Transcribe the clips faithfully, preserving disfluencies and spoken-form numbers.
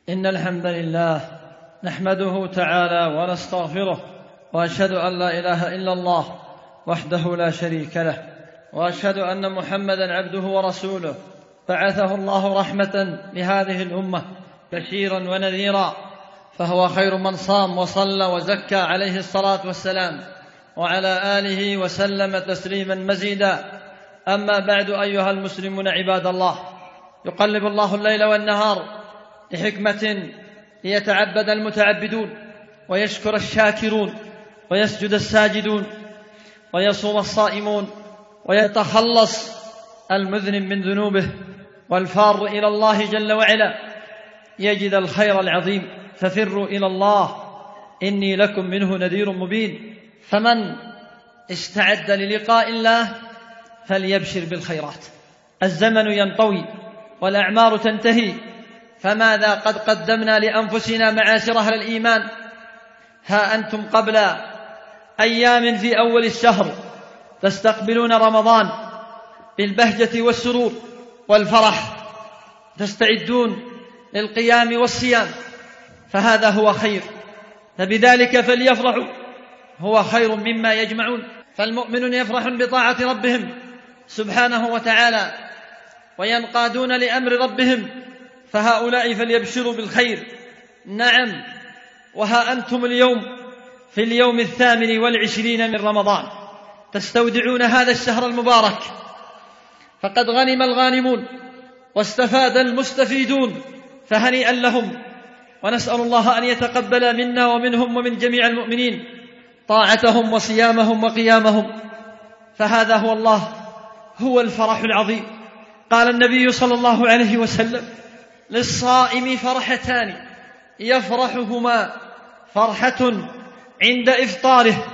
إن الحمد لله نحمده تعالى ونستغفره، وأشهد أن لا إله إلا الله وحده لا شريك له، وأشهد أن محمدًا عبده ورسوله بعثه الله رحمة لهذه الأمة بشيرا ونذيرا، فهو خير من صام وصلى وزكى عليه الصلاة والسلام، وعلى آله وسلم تسليما مزيدا. أما بعد، أيها المسلمون عباد الله، يقلب الله الليل والنهار لحكمة ليتعبد المتعبدون، ويشكر الشاكرون، ويسجد الساجدون، ويصوم الصائمون، ويتخلص المذنب من ذنوبه، والفار إلى الله جل وعلا يجد الخير العظيم. ففروا إلى الله إني لكم منه نذير مبين. فمن استعد للقاء الله فليبشر بالخيرات. الزمن ينطوي والأعمار تنتهي، فماذا قد قدمنا لأنفسنا معاشر أهل الإيمان؟ ها أنتم قبل أيام في أول الشهر تستقبلون رمضان بالبهجة والسرور والفرح، تستعدون للقيام والصيام، فهذا هو خير، فبذلك فليفرحوا، هو خير مما يجمعون. فالمؤمنون يفرحون بطاعة ربهم سبحانه وتعالى وينقادون لأمر ربهم، فهؤلاء فليبشروا بالخير. نعم، وها أنتم اليوم في اليوم الثامن والعشرين من رمضان تستودعون هذا الشهر المبارك، فقد غنم الغانمون واستفاد المستفيدون، فهنيئا لهم، ونسأل الله أن يتقبل منا ومنهم ومن جميع المؤمنين طاعتهم وصيامهم وقيامهم، فهذا هو الله هو الفرح العظيم. قال النبي صلى الله عليه وسلم: للصائم فرحتان يفرحهما، فرحة عند إفطاره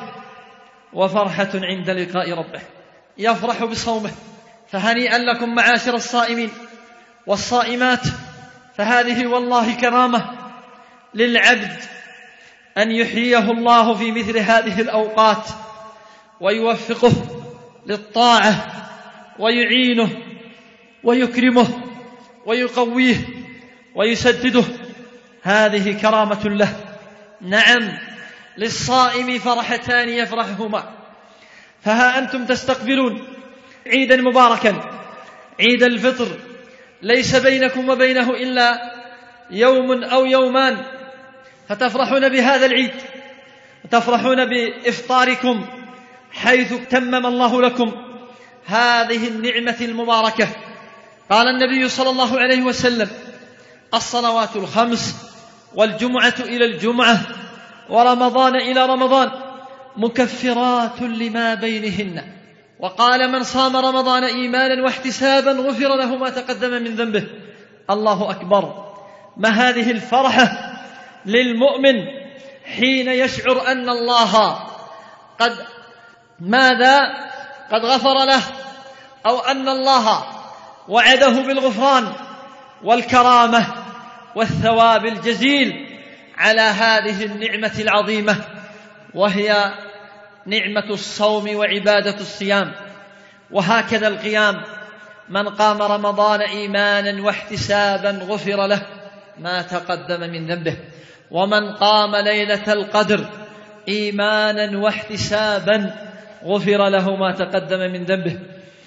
وفرحة عند لقاء ربه. يفرح بصومه، فهنيئا لكم معاشر الصائمين والصائمات، فهذه والله كرامة للعبد أن يحييه الله في مثل هذه الأوقات ويوفقه للطاعة ويعينه ويكرمه ويقويه ويسدده، هذه كرامة له. نعم، للصائم فرحتان يفرحهما، فها أنتم تستقبلون عيدا مباركا، عيد الفطر، ليس بينكم وبينه إلا يوم أو يومان، فتفرحون بهذا العيد وتفرحون بإفطاركم حيث تمم الله لكم هذه النعمة المباركة. قال النبي صلى الله عليه وسلم: الصلوات الخمس والجمعة إلى الجمعة ورمضان إلى رمضان مكفرات لما بينهن. وقال: من صام رمضان إيمانا واحتسابا غفر له ما تقدم من ذنبه. الله أكبر! ما هذه الفرحة للمؤمن حين يشعر أن الله قد ماذا قد غفر له، أو أن الله وعده بالغفران والكرامة والثواب الجزيل على هذه النعمة العظيمة، وهي نعمة الصوم وعبادة الصيام. وهكذا القيام، من قام رمضان إيمانا واحتسابا غفر له ما تقدم من ذنبه، ومن قام ليلة القدر إيمانا واحتسابا غفر له ما تقدم من ذنبه.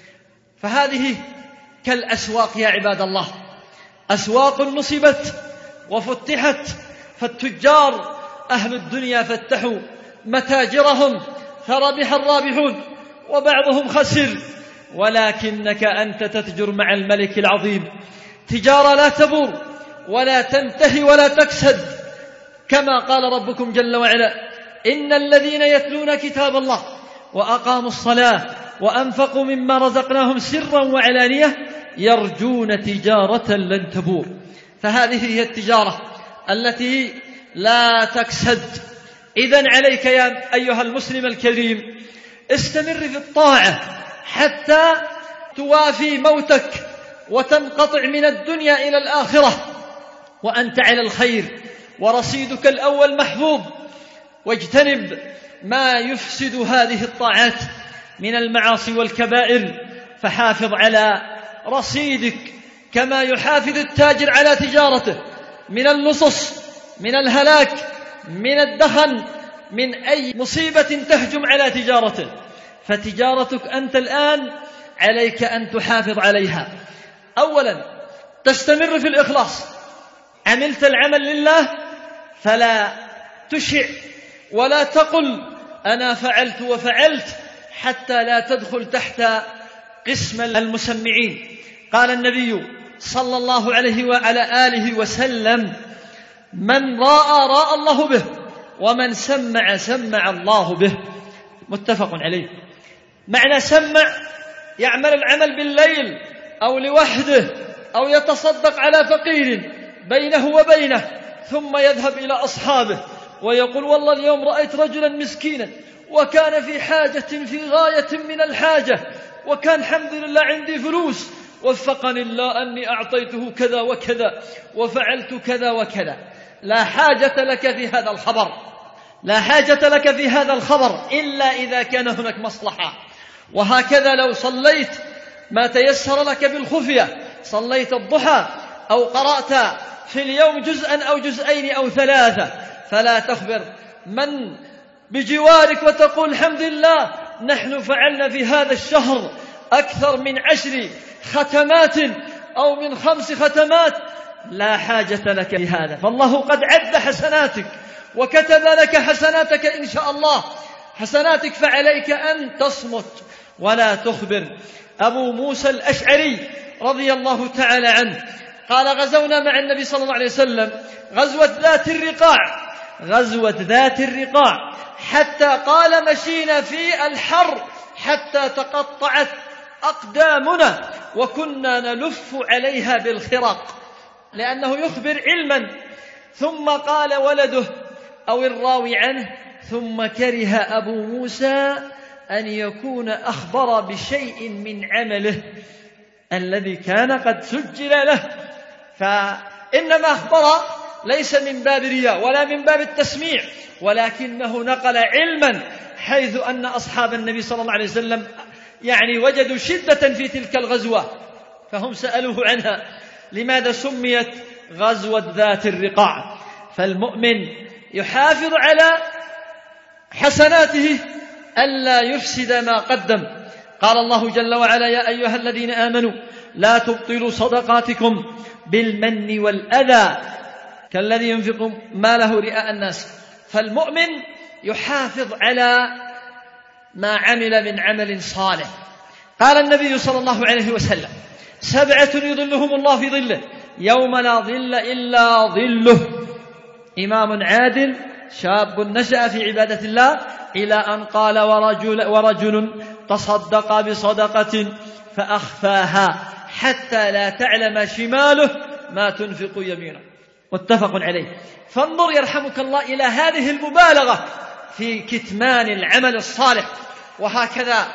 فهذه كالأسواق يا عباد الله، أسواق نصبت وفتحت، فالتجار أهل الدنيا فتحوا متاجرهم فربح الرابحون وبعضهم خسر، ولكنك أنت تتجر مع الملك العظيم تجارة لا تبور ولا تنتهي ولا تكسد، كما قال ربكم جل وعلا: إن الذين يتلون كتاب الله وأقاموا الصلاة وأنفقوا مما رزقناهم سرا وعلانية يرجون تجارة لن تبور. فهذه هي التجارة التي لا تكسد. إذن عليك يا أيها المسلم الكريم، استمر في الطاعة حتى توافي موتك وتنقطع من الدنيا إلى الآخرة وأنت على الخير ورصيدك الأول محفوظ، واجتنب ما يفسد هذه الطاعات من المعاصي والكبائر، فحافظ على رصيدك كما يحافظ التاجر على تجارته، من اللصص، من الهلاك، من الدخن، من أي مصيبة تهجم على تجارته. فتجارتك أنت الآن عليك أن تحافظ عليها. أولا تستمر في الإخلاص، عملت العمل لله فلا تشع ولا تقل أنا فعلت وفعلت حتى لا تدخل تحت قسم المسمعين. قال النبي صلى الله عليه وعلى آله وسلم من راى راى الله به ومن سمع سمع الله به، متفق عليه. معنى سمع يعمل العمل بالليل أو لوحده أو يتصدق على فقير بينه وبينه ثم يذهب إلى أصحابه ويقول والله اليوم رأيت رجلا مسكينا وكان في حاجة في غاية من الحاجة وكان الحمد لله عندي فلوس وفقني الله أني أعطيته كذا وكذا وفعلت كذا وكذا. لا حاجة لك في هذا الخبر، لا حاجة لك في هذا الخبر إلا إذا كان هناك مصلحة. وهكذا لو صليت ما تيسر لك بالخفية، صليت الضحى أو قرأت في اليوم جزءا أو جزئين أو ثلاثة، فلا تخبر من بجوارك وتقول الحمد لله نحن فعلنا في هذا الشهر أكثر من عشر ختمات أو من خمس ختمات. لا حاجة لك لهذا، فالله قد عد حسناتك وكتب لك حسناتك إن شاء الله حسناتك، فعليك أن تصمت ولا تخبر. أبو موسى الأشعري رضي الله تعالى عنه قال غزونا مع النبي صلى الله عليه وسلم غزوة ذات الرقاع، غزوة ذات الرقاع حتى قال مشينا في الحر حتى تقطعت أقدامنا وكنا نلف عليها بالخرق، لأنه يخبر علما. ثم قال ولده أو الراوي عنه ثم كره أبو موسى أن يكون أخبر بشيء من عمله الذي كان قد سجل له، فإنما أخبر ليس من باب رياء ولا من باب التسميع، ولكنه نقل علما، حيث أن أصحاب النبي صلى الله عليه وسلم يعني وجدوا شدة في تلك الغزوة، فهم سألوه عنها لماذا سميت غزوة ذات الرقاع. فالمؤمن يحافظ على حسناته ألا يفسد ما قدم. قال الله جل وعلا يا أيها الذين آمنوا لا تبطلوا صدقاتكم بالمن والأذى كالذي ينفق ماله رئاء الناس. فالمؤمن يحافظ على ما عمل من عمل صالح. قال النبي صلى الله عليه وسلم سبعة يظلهم الله في ظله يوم لا ظل إلا ظله: إمام عادل، شاب نشأ في عبادة الله، إلى أن قال ورجل, ورجل تصدق بصدقة فأخفاها حتى لا تعلم شماله ما تنفق يمينه، متفق عليه. فانظر يرحمك الله إلى هذه المبالغة في كتمان العمل الصالح. وهكذا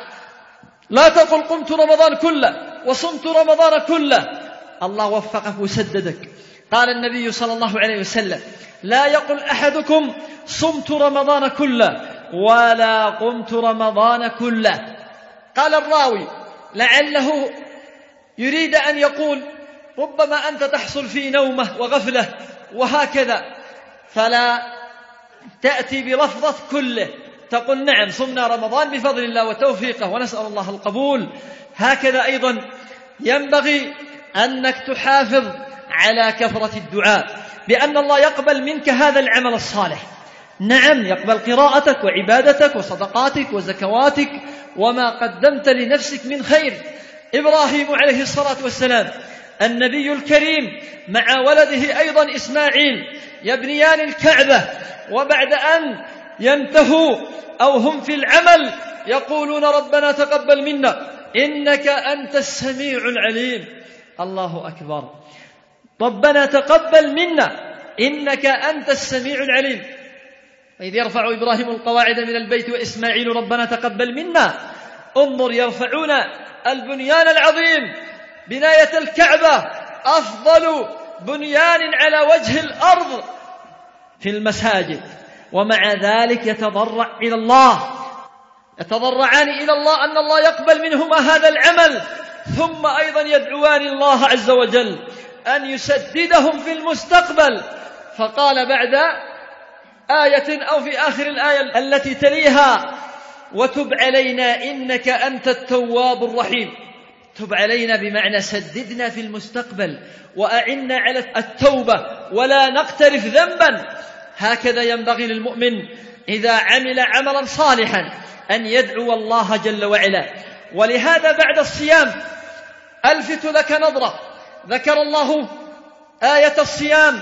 لا تقل قمت رمضان كله وصمت رمضان كله، الله وفقك وسددك. قال النبي صلى الله عليه وسلم لا يقل أحدكم صمت رمضان كله ولا قمت رمضان كله. قال الراوي لعله يريد أن يقول ربما أنت تحصل في نومه وغفلة وهكذا، فلا تأتي بلفظة كله، تقول نعم صمنا رمضان بفضل الله وتوفيقه ونسأل الله القبول. هكذا أيضا ينبغي أنك تحافظ على كثرة الدعاء بأن الله يقبل منك هذا العمل الصالح. نعم يقبل قراءتك وعبادتك وصدقاتك وزكواتك وما قدمت لنفسك من خير. إبراهيم عليه الصلاة والسلام النبي الكريم مع ولده أيضا إسماعيل يبنيان الكعبة، وبعد أن ينتهوا أو هم في العمل يقولون ربنا تقبل منا إنك أنت السميع العليم. الله أكبر، ربنا تقبل منا إنك أنت السميع العليم. إذ يرفع إبراهيم القواعد من البيت وإسماعيل ربنا تقبل منا. انظر يرفعون البنيان العظيم، بناية الكعبة أفضل بنيان على وجه الأرض في المساجد، ومع ذلك يتضرع إلى الله، يتضرعان إلى الله أن الله يقبل منهما هذا العمل، ثم أيضا يدعوان الله عز وجل أن يسددهم في المستقبل، فقال بعد آية أو في آخر الآية التي تليها: وتب علينا إنك أنت التواب الرحيم. تب علينا بمعنى سددنا في المستقبل وأعنا على التوبة ولا نقترف ذنبا. هكذا ينبغي للمؤمن إذا عمل عملا صالحا أن يدعو الله جل وعلا. ولهذا بعد الصيام ألفت لك نظرة، ذكر الله آية الصيام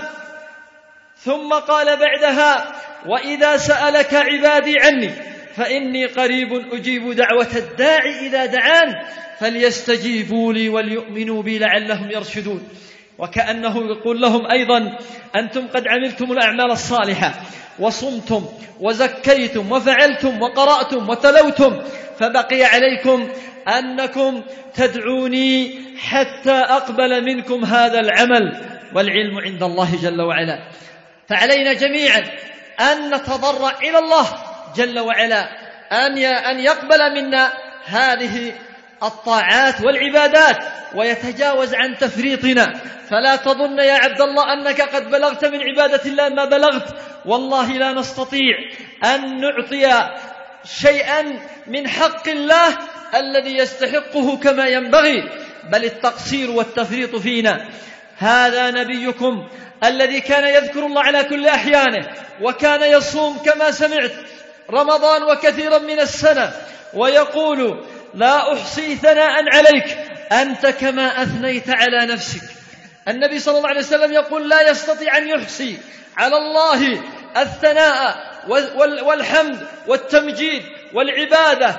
ثم قال بعدها: وإذا سألك عبادي عني فإني قريب أجيب دعوة الداعي إذا دعان فليستجيبوا لي وليؤمنوا بي لعلهم يرشدون. وكأنه يقول لهم أيضا: أنتم قد عملتم الأعمال الصالحة وصمتم وزكيتم وفعلتم وقرأتم وتلوتم، فبقي عليكم أنكم تدعوني حتى أقبل منكم هذا العمل، والعلم عند الله جل وعلا. فعلينا جميعا أن نتضرع إلى الله جل وعلا أن يقبل منا هذه الطاعات والعبادات ويتجاوز عن تفريطنا. فلا تظن يا عبد الله أنك قد بلغت من عبادة الله ما بلغت، والله لا نستطيع أن نعطي شيئا من حق الله الذي يستحقه كما ينبغي، بل التقصير والتفريط فينا. هذا نبيكم الذي كان يذكر الله على كل أحيانه، وكان يصوم كما سمعت رمضان وكثيرا من السنة، ويقول: لا أحصي ثناء عليك أنت كما أثنيت على نفسك. النبي صلى الله عليه وسلم يقول: لا يستطيع أن يحصي على الله الثناء والحمد والتمجيد والعبادة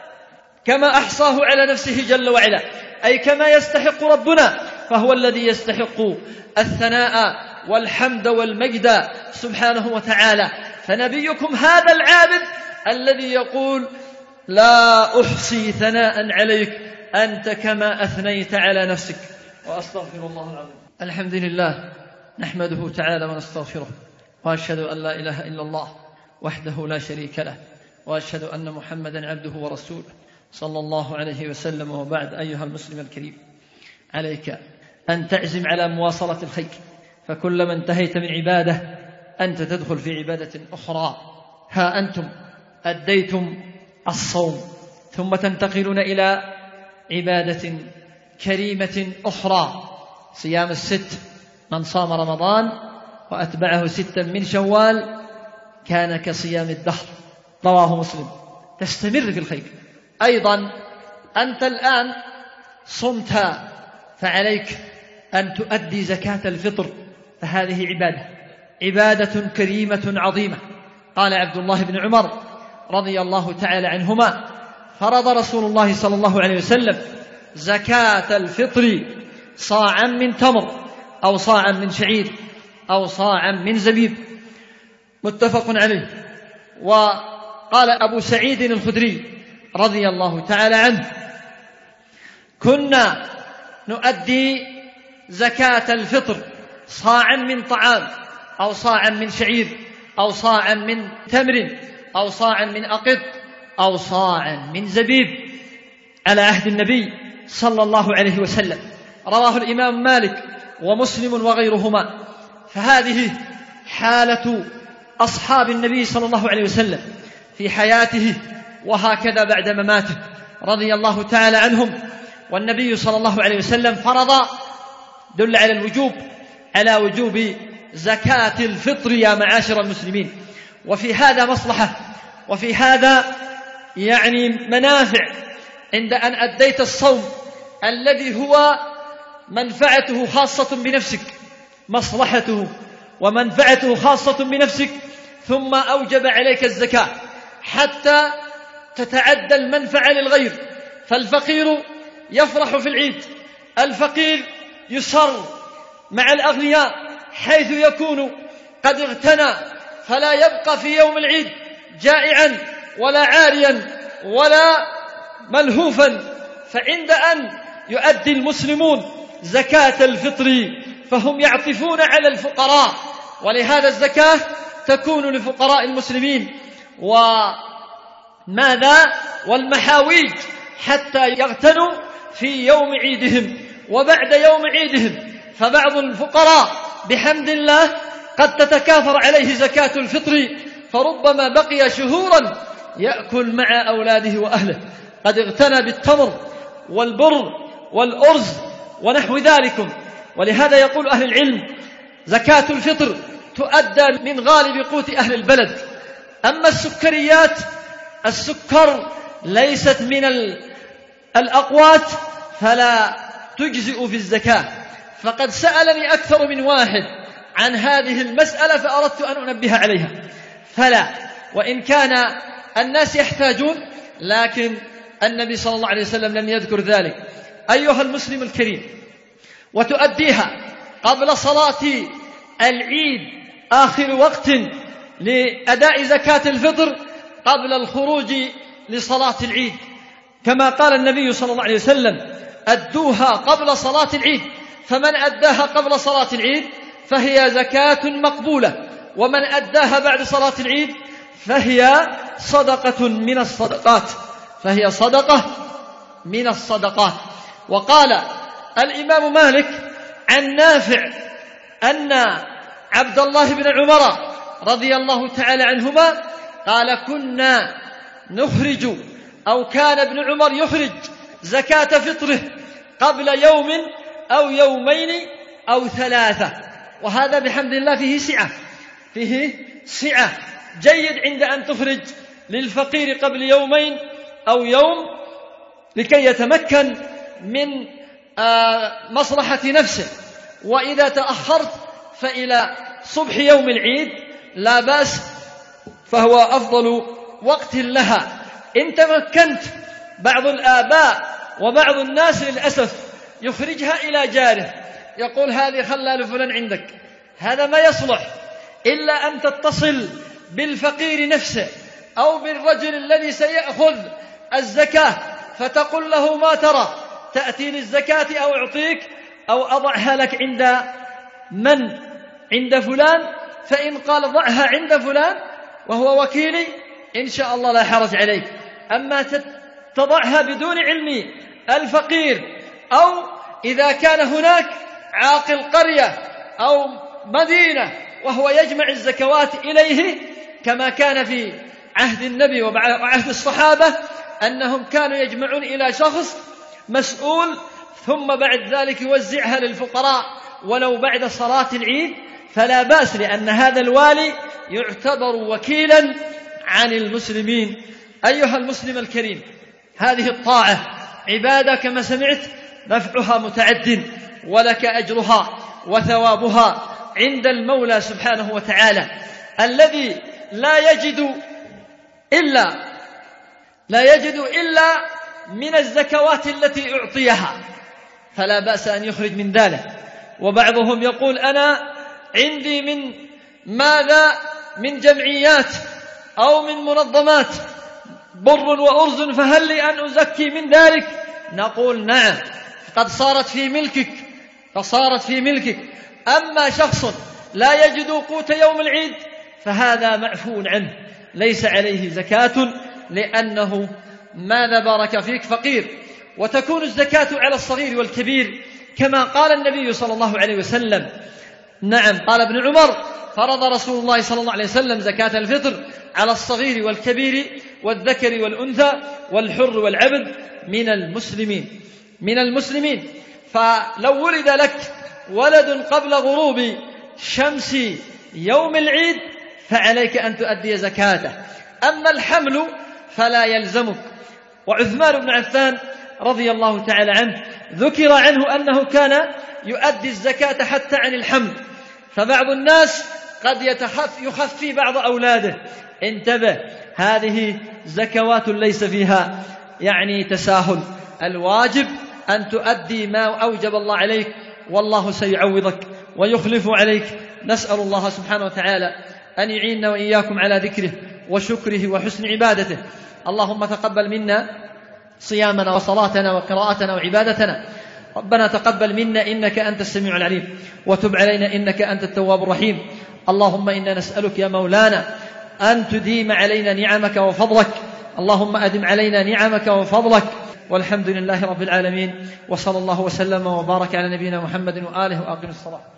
كما أحصاه على نفسه جل وعلا، أي كما يستحق ربنا، فهو الذي يستحق الثناء والحمد والمجد سبحانه وتعالى. فنبيكم هذا العابد الذي يقول: لا أحصي ثناء عليك أنت كما أثنيت على نفسك. وأستغفر الله العظيم. الحمد لله نحمده تعالى ونستغفره، وأشهد أن لا إله إلا الله وحده لا شريك له، وأشهد أن محمدا عبده ورسوله صلى الله عليه وسلم. وبعد، أيها المسلم الكريم، عليك أن تعزم على مواصلة الخير، فكلما انتهيت من عبادة أنت تدخل في عبادة أخرى. ها أنتم أديتم الصوم ثم تنتقلون إلى عبادة كريمة أخرى، صيام الست. من صام رمضان وأتبعه ستا من شوال كان كصيام الدهر، رواه مسلم. تستمر في الخير. أيضا أنت الآن صمت، فعليك أن تؤدي زكاة الفطر، فهذه عبادة عبادة كريمة عظيمة. قال عبد الله بن عمر رضي الله تعالى عنهما: فرض رسول الله صلى الله عليه وسلم زكاة الفطر صاعا من تمر أو صاعا من شعير أو صاعا من زبيب، متفق عليه. وقال أبو سعيد الخدري رضي الله تعالى عنه: كنا نؤدي زكاة الفطر صاعا من طعام أو صاعا من شعير أو صاعا من تمر أو صاعا من أقط أو صاعا من زبيب على عهد النبي صلى الله عليه وسلم. رواه الإمام مالك ومسلم وغيرهما. فهذه حالة أصحاب النبي صلى الله عليه وسلم في حياته، وهكذا بعد مماته رضي الله تعالى عنهم. والنبي صلى الله عليه وسلم فرض، دل على الوجوب، على وجوب زكاة الفطر يا معاشر المسلمين. وفي هذا مصلحة، وفي هذا يعني منافع عند أن أديت الصوم الذي هو منفعته خاصة بنفسك، مصلحته ومنفعته خاصة بنفسك، ثم أوجب عليك الزكاة حتى تتعدى المنفعة للغير. فالفقير يفرح في العيد، الفقير يسر مع الأغنياء حيث يكون قد اغتنى، فلا يبقى في يوم العيد جائعا ولا عاريا ولا ملهوفا. فعند أن يؤدي المسلمون زكاة الفطر فهم يعطفون على الفقراء، ولهذا الزكاة تكون لفقراء المسلمين وماذا والمحاويج حتى يغتنوا في يوم عيدهم وبعد يوم عيدهم. فبعض الفقراء بحمد الله قد تتكاثر عليه زكاة الفطر، فربما بقي شهورا يأكل مع أولاده وأهله، قد اغتنى بالتمر والبر والأرز ونحو ذلك. ولهذا يقول أهل العلم زكاة الفطر تؤدى من غالب قوت أهل البلد. أما السكريات، السكر ليست من الأقوات فلا تجزئ في الزكاة. فقد سألني أكثر من واحد عن هذه المسألة فأردت أن أنبه عليها، فلا، وإن كان الناس يحتاجون، لكن النبي صلى الله عليه وسلم لم يذكر ذلك. أيها المسلم الكريم، وتؤديها قبل صلاة العيد آخر وقت لأداء زكاة الفطر قبل الخروج لصلاة العيد، كما قال النبي صلى الله عليه وسلم أدوها قبل صلاة العيد، فمن أداها قبل صلاة العيد فهي زكاة مقبولة، ومن أداها بعد صلاة العيد فهي صدقة من الصدقات فهي صدقة من الصدقات. وقال الإمام مالك عن نافع أن عبد الله بن عمر رضي الله تعالى عنهما قال كنا نخرج أو كان ابن عمر يخرج زكاة فطره قبل يوم أو يومين أو ثلاثة. وهذا بحمد الله فيه سعة فيه سعة جيد عند أن تخرج للفقير قبل يومين أو يوم لكي يتمكن من مصلحة نفسه. وإذا تأخرت فإلى صبح يوم العيد لا بأس، فهو أفضل وقت لها. إن تمكنت، بعض الآباء وبعض الناس للأسف يخرجها إلى جاره، يقول هذه خلى لفلان عندك، هذا ما يصلح إلا أن تتصل بالفقير نفسه أو بالرجل الذي سيأخذ الزكاة فتقول له ما ترى، تأتي للزكاة أو أعطيك أو أضعها لك عند من؟ عند فلان. فإن قال ضعها عند فلان وهو وكيلي إن شاء الله لا حرج عليك. أما تضعها بدون علم الفقير، أو إذا كان هناك عاقل قرية أو مدينة وهو يجمع الزكوات إليه، كما كان في عهد النبي وعهد الصحابة أنهم كانوا يجمعون إلى شخص مسؤول ثم بعد ذلك يوزعها للفقراء ولو بعد صلاة العيد، فلا بأس، لأن هذا الوالي يعتبر وكيلا عن المسلمين. أيها المسلم الكريم، هذه الطاعة عبادة كما سمعت نفعها متعد، ولك أجرها وثوابها عند المولى سبحانه وتعالى، الذي لا يجد إلا لا يجد إلا من الزكوات التي أعطيها، فلا بأس أن يخرج من ذلك. وبعضهم يقول أنا عندي من ماذا من جمعيات أو من منظمات بر وأرز، فهل لي أن أزكي من ذلك؟ نقول نعم، قد صارت في ملكك فصارت في ملكك. أما شخص لا يجد قوت يوم العيد فهذا معفو عنه، ليس عليه زكاة، لأنه ماذا بارك فيك فقير. وتكون الزكاة على الصغير والكبير كما قال النبي صلى الله عليه وسلم. نعم، قال ابن عمر فرض رسول الله صلى الله عليه وسلم زكاة الفطر على الصغير والكبير والذكر والأنثى والحر والعبد من المسلمين من المسلمين فلو ولد لك ولد قبل غروب شمس يوم العيد فعليك أن تؤدي زكاته. أما الحمل فلا يلزمك. وعثمان بن عفان رضي الله تعالى عنه ذكر عنه أنه كان يؤدي الزكاة حتى عن الحمل، فبعض الناس قد يخفي بعض أولاده. انتبه، هذه زكوات ليس فيها يعني تساهل، الواجب أن تؤدي ما أوجب الله عليك، والله سيعوضك ويخلف عليك. نسأل الله سبحانه وتعالى أن يعيننا وإياكم على ذكره وشكره وحسن عبادته. اللهم تقبل منا صيامنا وصلاتنا وقراءتنا وعبادتنا. ربنا تقبل منا إنك أنت السميع العليم، وتب علينا إنك أنت التواب الرحيم. اللهم إنا نسألك يا مولانا أن تديم علينا نعمك وفضلك. اللهم أدم علينا نعمك وفضلك والحمد لله رب العالمين، وصلى الله وسلم وبارك على نبينا محمد وآله وأقم الصلاة.